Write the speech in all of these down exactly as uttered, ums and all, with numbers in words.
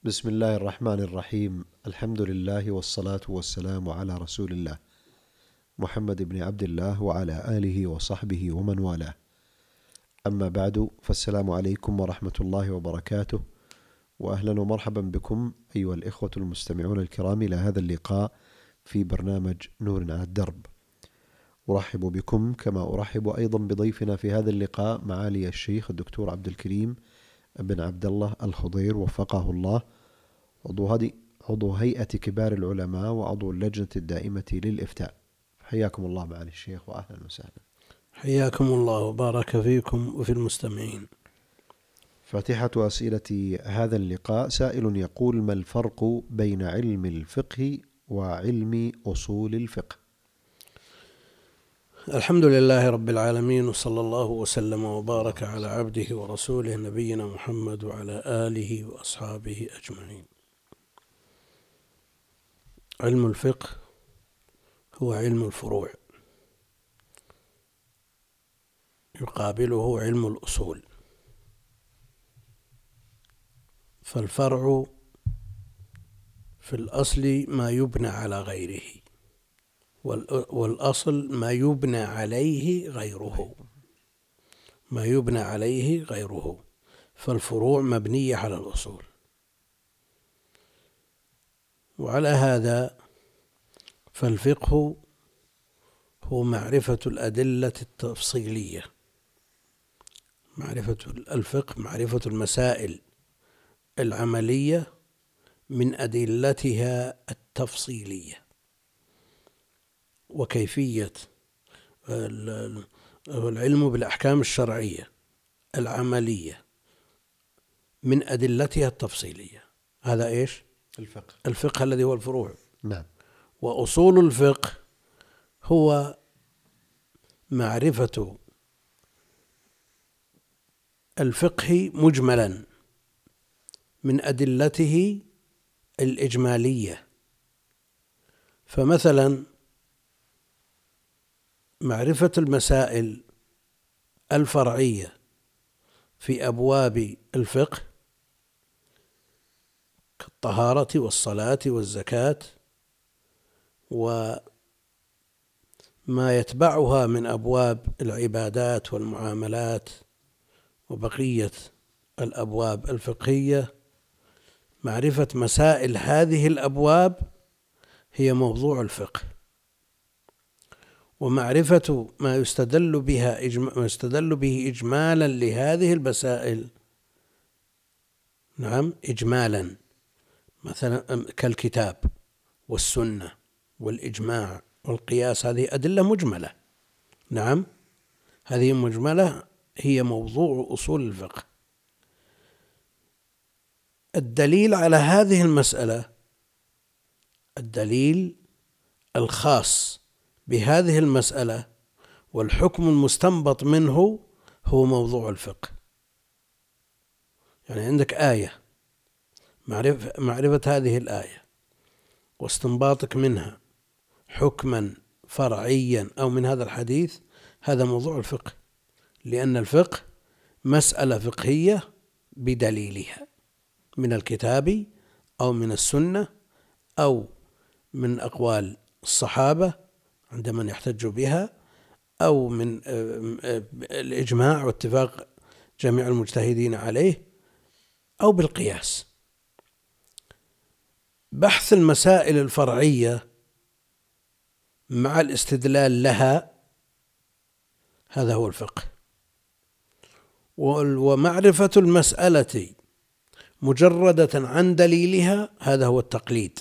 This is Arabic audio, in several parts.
بسم الله الرحمن الرحيم. الحمد لله والصلاة والسلام على رسول الله محمد بن عبد الله وعلى آله وصحبه ومن والاه. أما بعد، فالسلام عليكم ورحمة الله وبركاته، وأهلا ومرحبا بكم أيها الإخوة المستمعون الكرام إلى هذا اللقاء في برنامج نور على الدرب. أرحب بكم كما أرحب أيضا بضيفنا في هذا اللقاء معالي الشيخ الدكتور عبد الكريم بن عبد الله الخضير وفقه الله، عضو, عضو هيئة كبار العلماء وعضو اللجنة الدائمة للإفتاء. حياكم الله معالي الشيخ وأهلا وسهلا. حياكم الله وبارك فيكم وفي المستمعين. فاتحة أسئلة هذا اللقاء: سائل يقول: ما الفرق بين علم الفقه وعلم أصول الفقه؟ الحمد لله رب العالمين، وصلى الله وسلم وبارك على عبده ورسوله نبينا محمد وعلى آله وأصحابه أجمعين. علم الفقه هو علم الفروع، يقابله علم الأصول. فالفرع في الأصل ما يبنى على غيره، والأصل ما يبنى عليه غيره ما يبنى عليه غيره فالفروع مبنية على الأصول. وعلى هذا فالفقه هو معرفة الأدلة التفصيلية، معرفة الفقه معرفة المسائل العملية من أدلتها التفصيلية، وكيفية العلم بالأحكام الشرعية العملية من أدلتها التفصيلية. هذا إيش؟ الفقه. الفقه الذي هو الفروع. نعم. وأصول الفقه هو معرفة الفقه مجملا من أدلته الإجمالية. فمثلا معرفة المسائل الفرعية في أبواب الفقه كالطهارة والصلاة والزكاة وما يتبعها من أبواب العبادات والمعاملات وبقية الأبواب الفقهية، معرفة مسائل هذه الأبواب هي موضوع الفقه. ومعرفة ما يستدل بها ما يستدل به إجمالا لهذه المسائل، نعم إجمالا، مثلا كالكتاب والسنة والإجماع والقياس، هذه أدلة مجملة. نعم، هذه مجملة هي موضوع أصول الفقه. الدليل على هذه المسألة، الدليل الخاص بهذه المسألة والحكم المستنبط منه هو موضوع الفقه. يعني عندك آية، معرفة, معرفة هذه الآية واستنباطك منها حكما فرعيا أو من هذا الحديث، هذا موضوع الفقه، لأن الفقه مسألة فقهية بدليلها من الكتاب أو من السنة أو من أقوال الصحابة عندما يحتج بها، أو من الإجماع واتفاق جميع المجتهدين عليه، أو بالقياس. بحث المسائل الفرعية مع الاستدلال لها، هذا هو الفقه. ومعرفة المسألة مجردة عن دليلها، هذا هو التقليد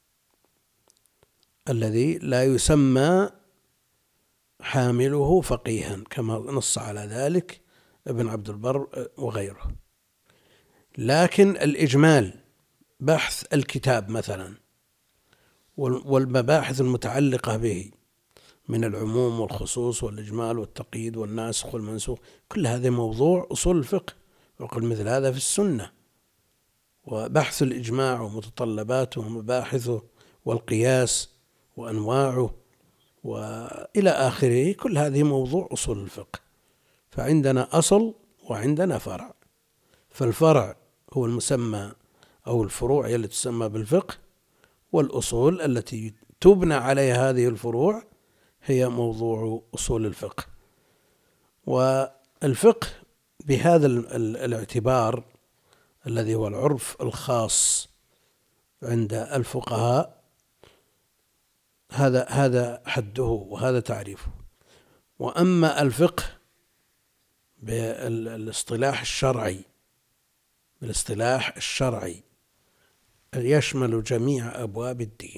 الذي لا يسمى حامله فقيها، كما نص على ذلك ابن عبد البر وغيره. لكن الإجمال، بحث الكتاب مثلا والمباحث المتعلقة به من العموم والخصوص والإجمال والتقييد والناسخ والمنسوخ، كل هذا موضوع أصول الفقه. وقل مثل هذا في السنة. وبحث الإجماع ومتطلباته ومباحثه والقياس وأنواعه وإلى آخره، كل هذه موضوع أصول الفقه. فعندنا أصل وعندنا فرع. فالفرع هو المسمى أو الفروع هي التي تسمى بالفقه، والأصول التي تبنى عليها هذه الفروع هي موضوع أصول الفقه. والفقه بهذا الاعتبار الذي هو العرف الخاص عند الفقهاء، هذا هذا حده وهذا تعريفه. وأما الفقه بالاصطلاح الشرعي بالاصطلاح الشرعي يشمل جميع أبواب الدين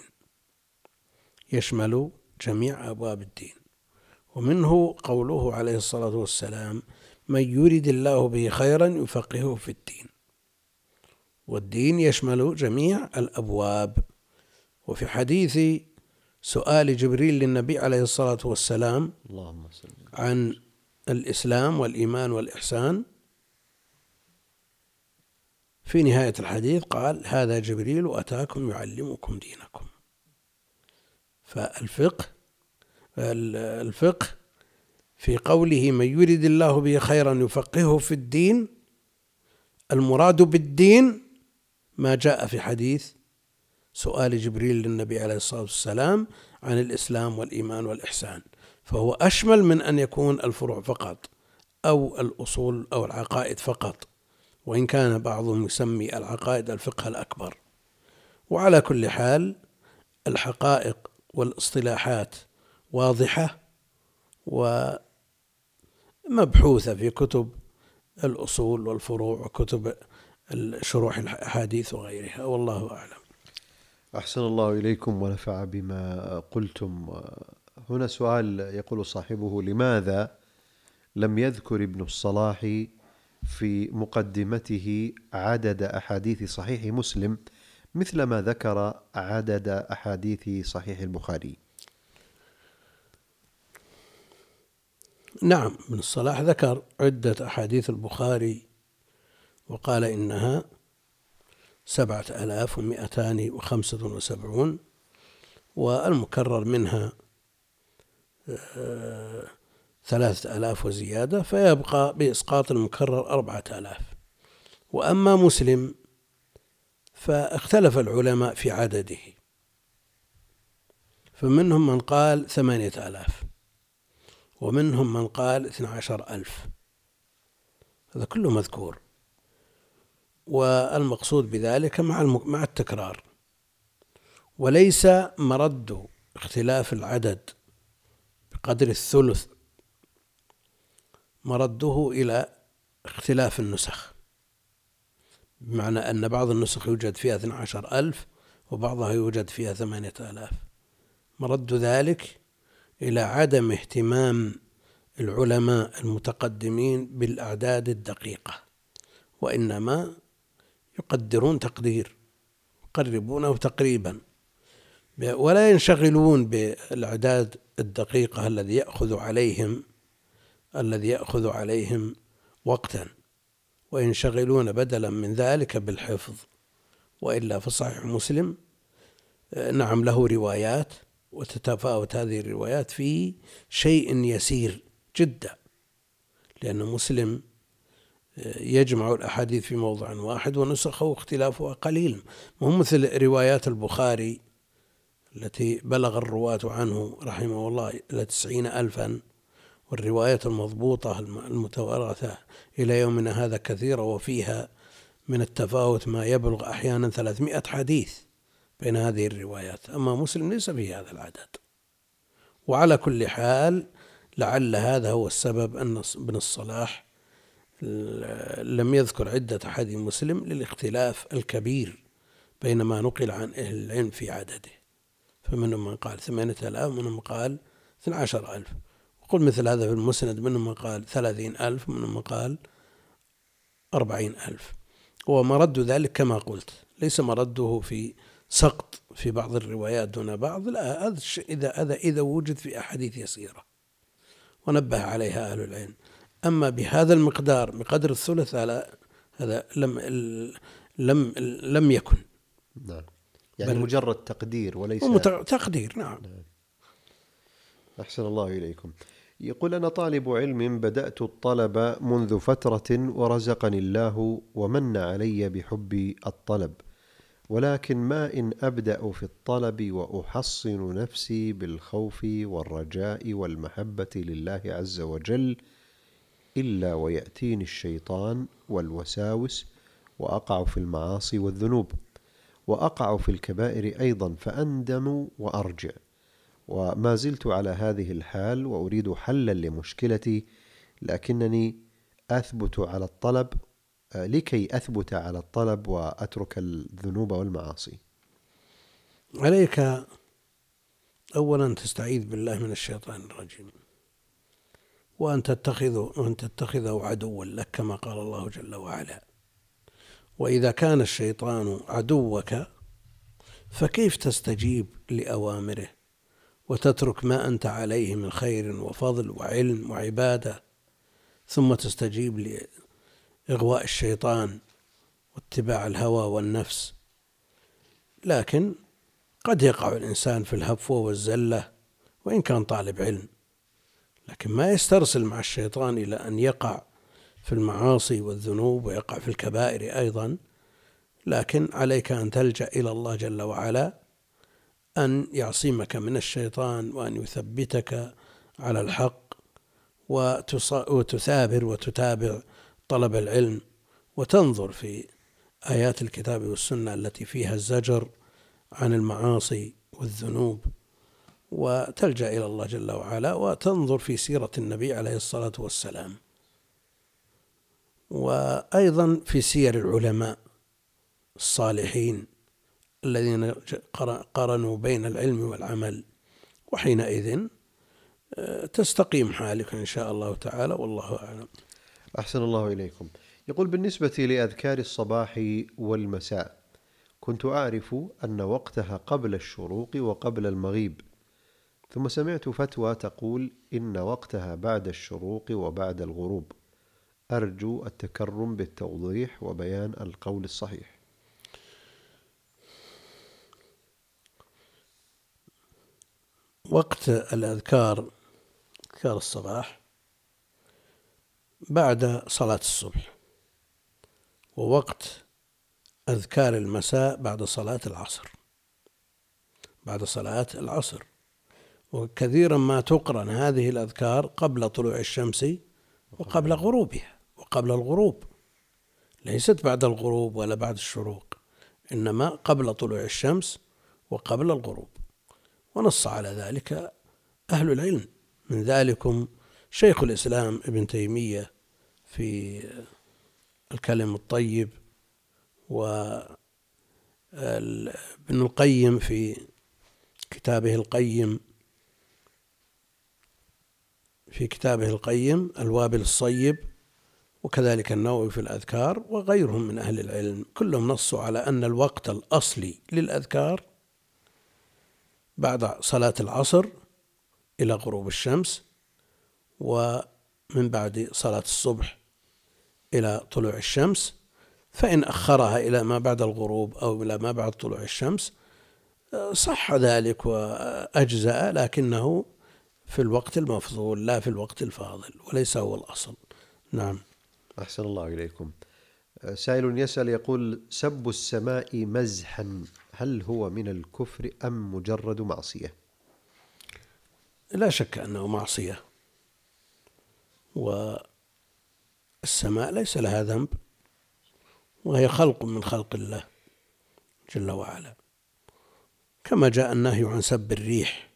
يشمل جميع أبواب الدين ومنه قوله عليه الصلاة والسلام: من يرد الله به خيرا يفقهه في الدين. والدين يشمل جميع الأبواب. وفي حديث سؤال جبريل للنبي عليه الصلاة والسلام عن الإسلام والإيمان والإحسان، في نهاية الحديث قال: هذا جبريل أتاكم يعلمكم دينكم. فالفقه الفقه في قوله من يرد الله به خيرا يفقهه في الدين، المراد بالدين ما جاء في حديث سؤال جبريل للنبي عليه الصلاة والسلام عن الإسلام والإيمان والإحسان، فهو أشمل من أن يكون الفروع فقط أو الأصول أو العقائد فقط، وإن كان بعضهم يسمي العقائد الفقه الأكبر. وعلى كل حال الحقائق والاصطلاحات واضحة ومبحوثة في كتب الأصول والفروع وكتب شروح الأحاديث وغيرها، والله أعلم. أحسن الله إليكم ونفع بما قلتم. هنا سؤال يقول صاحبه: لماذا لم يذكر ابن الصلاح في مقدمته عدد أحاديث صحيح مسلم مثل ما ذكر عدد أحاديث صحيح البخاري؟ نعم، ابن الصلاح ذكر عدة أحاديث البخاري وقال إنها سبعة آلاف ومئتان وخمسة وسبعون، والمكرر منها ثلاثة آلاف وزيادة، فيبقى بإسقاط المكرر أربعة آلاف. وأما مسلم فاختلف العلماء في عدده، فمنهم من قال ثمانية آلاف ومنهم من قال اثنى عشر ألف، هذا كله مذكور. والمقصود بذلك مع مع التكرار، وليس مرد اختلاف العدد بقدر الثلث مرده إلى اختلاف النسخ، بمعنى أن بعض النسخ يوجد فيها اثنى عشر ألف وبعضها يوجد فيها ثمانية آلاف. مرد ذلك إلى عدم اهتمام العلماء المتقدمين بالأعداد الدقيقة، وإنما يقدرون تقدير يقربونه تقريبا، ولا ينشغلون بالأعداد الدقيقة الذي يأخذ عليهم الذي يأخذ عليهم وقتا، وينشغلون بدلا من ذلك بالحفظ. وإلا فصحيح مسلم نعم له روايات، وتتفاوت هذه الروايات في شيء يسير جدا، لأن مسلم يجمع الأحاديث في موضع واحد ونسخه اختلافها قليل، وهم مثل روايات البخاري التي بلغ الرواة عنه رحمه الله إلى تسعين ألفا، والروايات المضبوطة المتوارثة إلى يومنا هذا كثيرة، وفيها من التفاوت ما يبلغ أحيانا ثلاثمائة حديث بين هذه الروايات. أما مسلم ليس فيه هذا العدد. وعلى كل حال لعل هذا هو السبب أن ابن الصلاح لم يذكر عدة أحاديث مسلم للاختلاف الكبير بين ما نقل عن أهل العلم في عدده، فمنهم من قال ثمانية آلاف ومنهم من قال اثنى عشر ألف. وقل مثل هذا في المسند، منهم من قال ثلاثين ألف ومنهم من قال أربعين ألف. ومرد ذلك كما قلت ليس مرده في سقط في بعض الروايات دون بعض، لا، هذا إذا هذا إذا وجد في أحاديث يسيرة ونبه عليها أهل العلم. أما بهذا المقدار بقدر الثلث هذا هذا لم لم لم يكن. نعم، يعني مجرد تقدير وليس تقدير. نعم. نعم. أحسن الله إليكم. يقول: أنا طالب علم بدأت الطلب منذ فترة ورزقني الله ومن علي بحب الطلب، ولكن ما إن أبدأ في الطلب وأحصن نفسي بالخوف والرجاء والمحبة لله عز وجل إلا ويأتيني الشيطان والوساوس وأقع في المعاصي والذنوب، وأقع في الكبائر أيضا فأندم وأرجع، وما زلت على هذه الحال وأريد حلا لمشكلتي، لكنني أثبت على الطلب لكي أثبت على الطلب وأترك الذنوب والمعاصي. عليك أولا تستعيذ بالله من الشيطان الرجيم، وأن تتخذه, وأن تتخذه عدوا لك كما قال الله جل وعلا. وإذا كان الشيطان عدوك فكيف تستجيب لأوامره وتترك ما أنت عليه من خير وفضل وعلم وعبادة، ثم تستجيب لإغواء الشيطان واتباع الهوى والنفس؟ لكن قد يقع الإنسان في الهفوة والزلة وإن كان طالب علم، لكن ما يسترسل مع الشيطان إلى أن يقع في المعاصي والذنوب ويقع في الكبائر أيضا. لكن عليك أن تلجأ إلى الله جل وعلا أن يعصمك من الشيطان وأن يثبتك على الحق، وتثابر وتتابع طلب العلم، وتنظر في آيات الكتاب والسنة التي فيها الزجر عن المعاصي والذنوب، وتلجأ إلى الله جل وعلا، وتنظر في سيرة النبي عليه الصلاة والسلام، وأيضا في سير العلماء الصالحين الذين قرنوا بين العلم والعمل، وحينئذ تستقيم حالك إن شاء الله تعالى، والله أعلم. أحسن الله إليكم. يقول: بالنسبة لأذكار الصباح والمساء كنت أعرف أن وقتها قبل الشروق وقبل المغيب، ثم سمعت فتوى تقول إن وقتها بعد الشروق وبعد الغروب. أرجو التكرم بالتوضيح وبيان القول الصحيح. وقت الأذكار، أذكار الصباح بعد صلاة الصبح، ووقت أذكار المساء بعد صلاة العصر، بعد صلاة العصر. وكثيرا ما تقرن هذه الأذكار قبل طلوع الشمس وقبل غروبها وقبل الغروب، ليست بعد الغروب ولا بعد الشروق، إنما قبل طلوع الشمس وقبل الغروب. ونص على ذلك أهل العلم، من ذلكم شيخ الإسلام ابن تيمية في الكلم الطيب، وابن القيم في كتابه القيم في كتابه القيم الوابل الصيب، وكذلك النووي في الأذكار، وغيرهم من أهل العلم، كلهم نصوا على أن الوقت الأصلي للأذكار بعد صلاة العصر إلى غروب الشمس، ومن بعد صلاة الصبح إلى طلوع الشمس. فإن أخرها إلى ما بعد الغروب أو إلى ما بعد طلوع الشمس صح ذلك وأجزأ، لكنه في الوقت المفضول لا في الوقت الفاضل، وليس هو الأصل. نعم. أحسن الله إليكم. سائل يسأل يقول: سب السماء مزحا هل هو من الكفر أم مجرد معصية؟ لا شك أنه معصية، والسماء ليس لها ذنب، وهي خلق من خلق الله جل وعلا، كما جاء النهي عن سب الريح.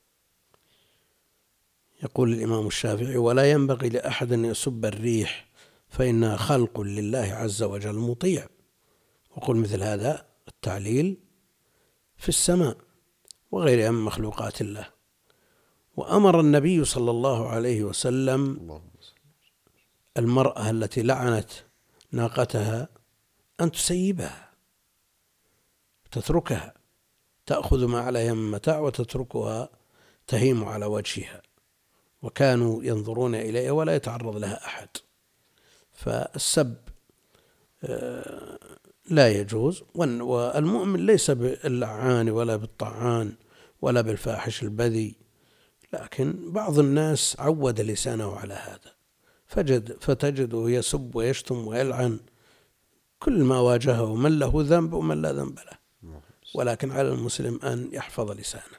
يقول الإمام الشافعي: ولا ينبغي لأحد أن يسب الريح فإنها خلق لله عز وجل مطيع. وقل مثل هذا التعليل في السماء وغيرها من مخلوقات الله. وأمر النبي صلى الله عليه وسلم المرأة التي لعنت ناقتها أن تسيبها، تتركها، تأخذ ما عليها من متاع وتتركها تهيم على وجهها، وكانوا ينظرون إليها ولا يتعرض لها أحد. فالسب لا يجوز، والمؤمن ليس باللعان ولا بالطعان ولا بالفاحش البذي، لكن بعض الناس عود لسانه على هذا، فجد فتجده يسب ويشتم ويلعن كل ما واجهه من له ذنب ومن لا ذنب له. ولكن على المسلم أن يحفظ لسانه.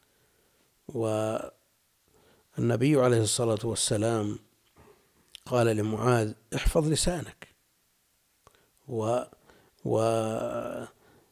والنبي عليه الصلاة والسلام قال لمعاذ: احفظ لسانك. و وقال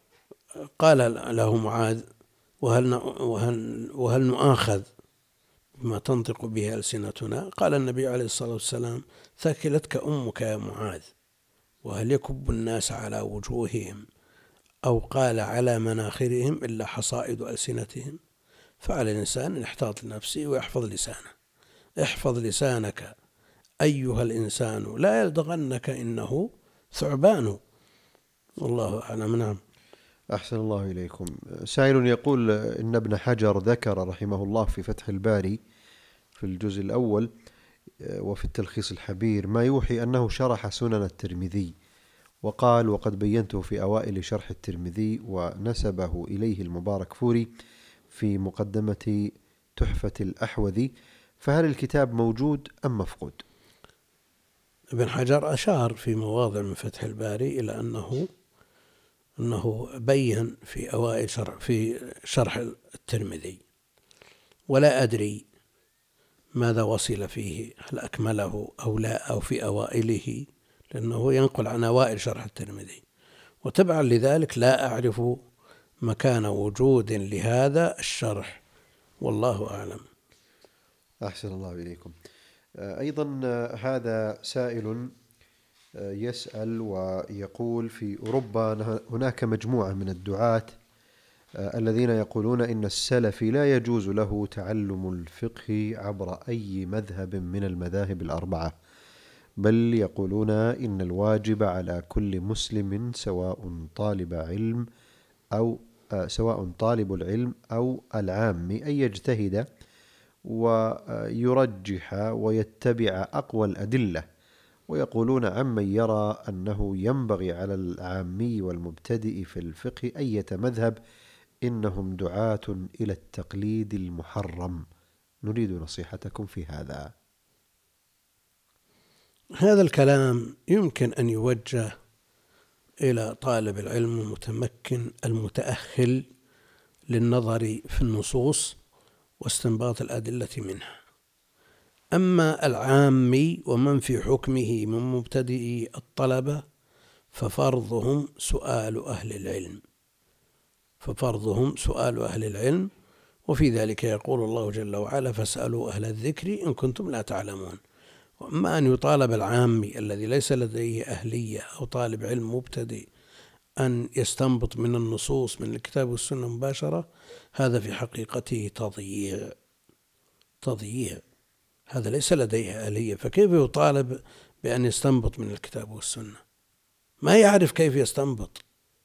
له معاذ: وهل وهل وهل نؤاخذ بما تنطق به ألسنتنا؟ قال النبي عليه الصلاة والسلام: ثكلتك أمك يا معاذ، وهل يكب الناس على وجوههم أو قال على مناخرهم إلا حصائد ألسنتهم؟ فعلى الإنسان أن يحتاط لنفسه ويحفظ لسانه. احفظ لسانك أيها الإنسان لا يلدغنك إنه ثعبان. والله أعلم. نعم. أحسن الله إليكم. سائل يقول إن ابن حجر ذكر رحمه الله في فتح الباري في الجزء الأول وفي التلخيص الحبير ما يوحي أنه شرح سنن الترمذي، وقال: وقد بينته في أوائل شرح الترمذي، ونسبه إليه المبارك فوري في مقدمة تحفة الأحوذي، فهل الكتاب موجود أم مفقود؟ ابن حجر أشار في مواضع من فتح الباري إلى أنه أنه بين في أوائل شرح في شرح الترمذي، ولا أدري ماذا وصل فيه، هل أكمله أو لا أو في أوائله، لأنه ينقل عن أوائل شرح الترمذي، وتبعا لذلك لا أعرف مكان وجود لهذا الشرح، والله أعلم. أحسن الله إليكم. أيضا هذا سائل يسأل ويقول: في أوروبا هناك مجموعة من الدعاة الذين يقولون إن السلفي لا يجوز له تعلم الفقه عبر أي مذهب من المذاهب الأربعة، بل يقولون إن الواجب على كل مسلم سواء طالب علم أو سواء طالب العلم أو العام أن يجتهد ويرجح ويتبع أقوى الأدلة، ويقولون عمن يرى أنه ينبغي على العامي والمبتدئ في الفقه أية مذهب إنهم دعاة إلى التقليد المحرم. نريد نصيحتكم في هذا. هذا الكلام يمكن أن يوجه إلى طالب العلم المتمكن المتأهل للنظر في النصوص واستنباط الأدلة منها. أما العامي ومن في حكمه من مبتدئي الطلبة ففرضهم سؤال أهل العلم ففرضهم سؤال أهل العلم وفي ذلك يقول الله جل وعلا: فاسألوا أهل الذكر إن كنتم لا تعلمون. وأما أن يطالب العامي الذي ليس لديه أهلية أو طالب علم مبتدئ أن يستنبط من النصوص من الكتاب والسنة مباشرة، هذا في حقيقته تضييع تضييع هذا ليس لديه أهلية، فكيف يطالب بأن يستنبط من الكتاب والسنة؟ ما يعرف كيف يستنبط.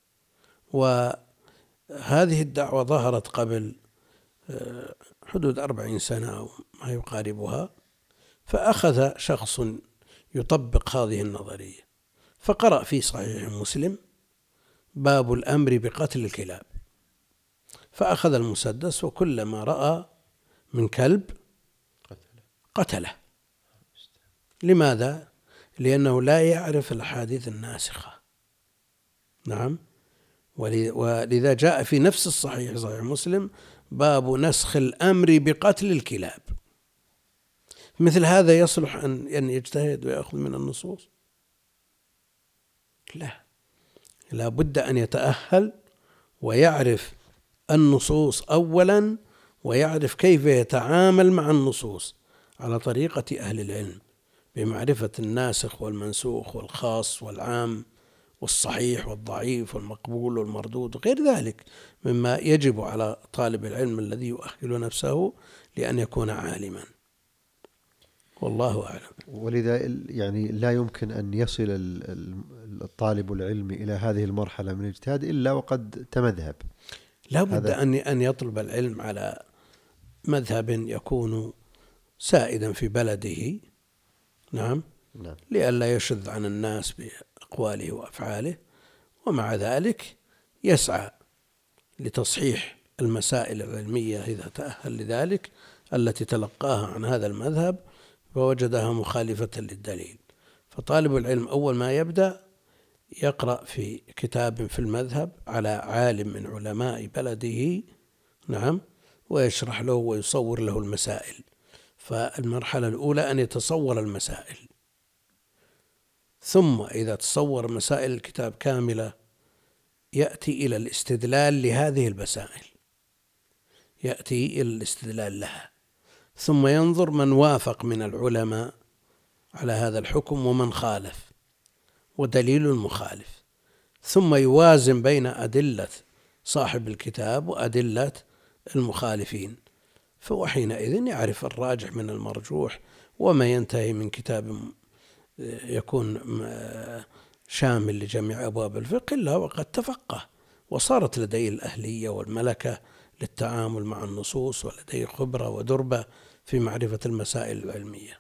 وهذه الدعوة ظهرت قبل حدود أربعين سنة أو ما يقاربها، فأخذ شخص يطبق هذه النظرية فقرأ في صحيح مسلم باب الأمر بقتل الكلاب، فأخذ المسدس وكلما رأى من كلب قتله. لماذا؟ لأنه لا يعرف الأحاديث الناسخة. نعم. ولذا جاء في نفس الصحيح صحيح مسلم باب نسخ الأمر بقتل الكلاب. مثل هذا يصلح أن يجتهد ويأخذ من النصوص؟ لا، لا بد أن يتأهل ويعرف النصوص أولا، ويعرف كيف يتعامل مع النصوص على طريقة أهل العلم بمعرفة الناسخ والمنسوخ والخاص والعام والصحيح والضعيف والمقبول والمردود وغير ذلك مما يجب على طالب العلم الذي يؤهل نفسه لأن يكون عالما. والله أعلم. ولذا يعني لا يمكن أن يصل الطالب العلمي إلى هذه المرحلة من الاجتهاد إلا وقد تمذهب. لا بد أن أن يطلب العلم على مذهب يكون سائدا في بلده. نعم. نعم. لئلا يشذ عن الناس بأقواله وأفعاله، ومع ذلك يسعى لتصحيح المسائل العلمية إذا تأهل لذلك التي تلقاها عن هذا المذهب ووجدها مخالفة للدليل. فطالب العلم أول ما يبدأ يقرأ في كتاب في المذهب على عالم من علماء بلده، نعم، ويشرح له ويصور له المسائل. فالمرحلة الأولى أن يتصور المسائل، ثم إذا تصور مسائل الكتاب كاملة يأتي إلى الاستدلال لهذه المسائل، يأتي إلى الاستدلال لها، ثم ينظر من وافق من العلماء على هذا الحكم ومن خالف ودليل المخالف، ثم يوازن بين أدلة صاحب الكتاب وأدلة المخالفين، فهو حينئذ يعرف الراجح من المرجوح، وما ينتهي من كتاب يكون شامل لجميع أبواب الفقه إلا وقد تفقه وصارت لديه الأهلية والملكة للتعامل مع النصوص، ولديه خبرة ودربة في معرفة المسائل العلمية.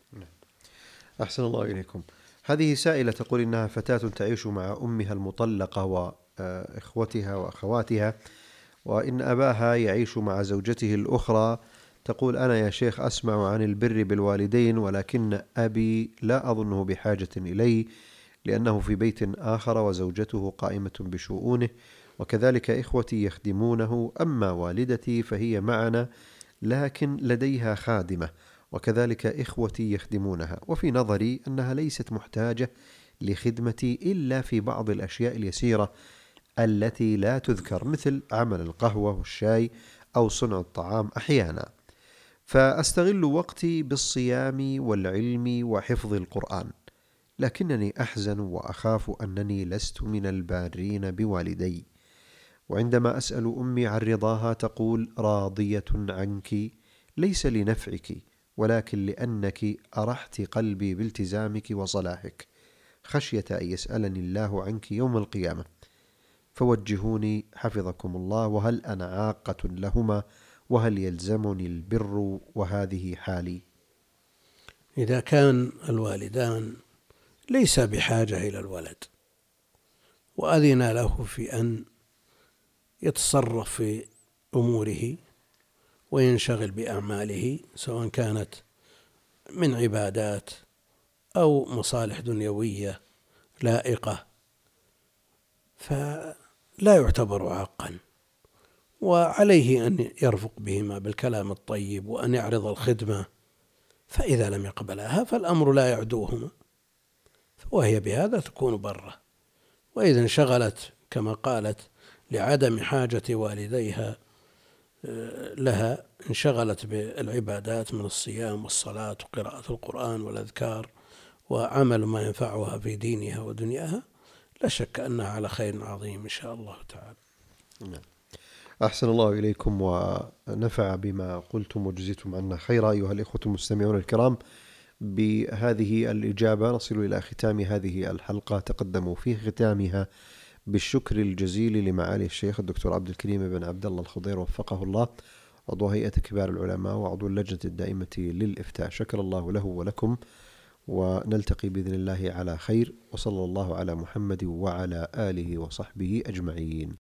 أحسن الله إليكم. هذه سائلة تقول إنها فتاة تعيش مع أمها المطلقة وإخوتها وأخواتها، وإن أباها يعيش مع زوجته الأخرى. تقول: أنا يا شيخ أسمع عن البر بالوالدين، ولكن أبي لا أظنه بحاجة إلي لأنه في بيت آخر وزوجته قائمة بشؤونه، وكذلك إخوتي يخدمونه، أما والدتي فهي معنا لكن لديها خادمة، وكذلك إخوتي يخدمونها، وفي نظري أنها ليست محتاجة لخدمتي إلا في بعض الأشياء اليسيرة التي لا تذكر، مثل عمل القهوة والشاي أو صنع الطعام أحيانا، فأستغل وقتي بالصيام والعلم وحفظ القرآن، لكنني أحزن وأخاف أنني لست من البارين بوالدي، وعندما أسأل أمي عن رضاها تقول: راضية عنك ليس لنفعك ولكن لأنك أرحت قلبي بالتزامك وصلاحك، خشية أن يسألني الله عنك يوم القيامة، فوجهوني حفظكم الله، وهل أنا عاقة لهما، وهل يلزمني البر، وهذه حالي. إذا كان الوالدان ليس بحاجة إلى الولد وأذن له في أن يتصرف في أموره وينشغل بأعماله، سواء كانت من عبادات أو مصالح دنيوية لائقة، فلا يعتبر عاقا، وعليه أن يرفق بهما بالكلام الطيب وأن يعرض الخدمة، فإذا لم يقبلها فالأمر لا يعدوهما، وهي بهذا تكون برة. وإذا انشغلت كما قالت لعدم حاجة والديها لها، انشغلت بالعبادات من الصيام والصلاة وقراءة القرآن والأذكار وعمل ما ينفعها في دينها ودنياها، لا شك أنها على خير عظيم إن شاء الله تعالى. أحسن الله إليكم ونفع بما قلتم وجزيتم عنا خيرا أيها الإخوة المستمعون الكرام. بهذه الإجابة نصل إلى ختام هذه الحلقة. تقدموا في ختامها بالشكر الجزيل لمعالي الشيخ الدكتور عبد الكريم بن عبد الله الخضير وفقه الله، عضو هيئة كبار العلماء وعضو اللجنة الدائمة للإفتاء، شكر الله له ولكم، ونلتقي بإذن الله على خير، وصلى الله على محمد وعلى آله وصحبه أجمعين.